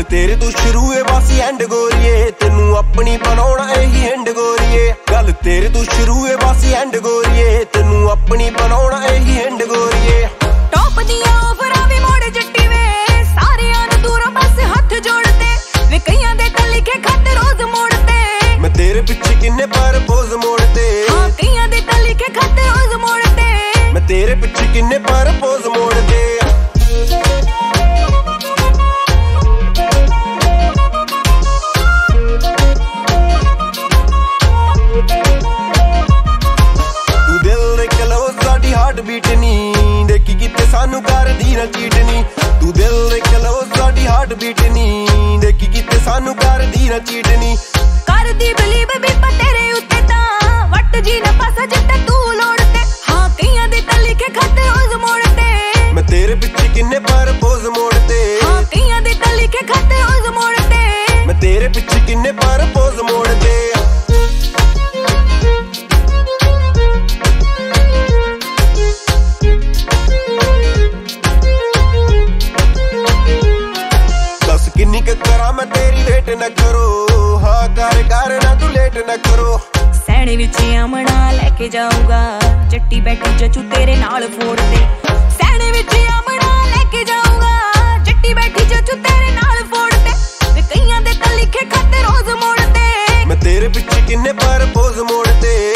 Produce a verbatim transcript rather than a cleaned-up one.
तेरे तो शुरू है बस एंड गोरिए, तेनू अपनी बनाउणा यही एंड गोरिए। गल तेरे तो शुरू है बस एंड गोरिए, तेनू अपनी बनाउणा यही एंड गोरिए। टॉप दियां ऑफरां वी मोड़ जट्टी वे, सारियां नूं दूरों बस हथ जोड़ते वे, कईयां दे तां लिखे खत रोज मोड़ते। मैं तेरे पिछे किन्ने परपोज मोड़ते, हां कईयां दे तां लिखे खत रोज मोड़ते। मैं तेरे पिछे किन्ने परपोज मोड़ते। हार्ट बीट नी देखी किते सानू कर दी ना चीट नी, तू दिल देख लो साडी हार्ट बीट नी देखी किते सानू कर दी ना चीट नी। कर दी बिलीव भी पर तेरे उत्ते तां वट जी ना पासा जिट्टा तू लोड़ते। हां कईयां दे तां लिखे खत रोज मोड़ते, मैं तेरे पिछे किन्ने परपोज मोड़ते। हां कईयां दे तां लिखे खत रोज मोड़ते, मैं तेरे पिछे किन्ने परपोज मोड़ते। किन्नी क करा मैं तेरी वेट न करो, हाँ कर कर ना तू लेट न करो। सैने विच आमणा लेके जाऊंगा, जट्टी बैठी जचू तेरे नाल फोड़ते। सैने विच आमणा लेके जाऊंगा, जट्टी बैठी जचू तेरे नाल फोड़ते। वे कईयां दे तां लिखे खत रोज मोड़ते, मैं तेरे पिछे किन्ने परपोज मोड़ते।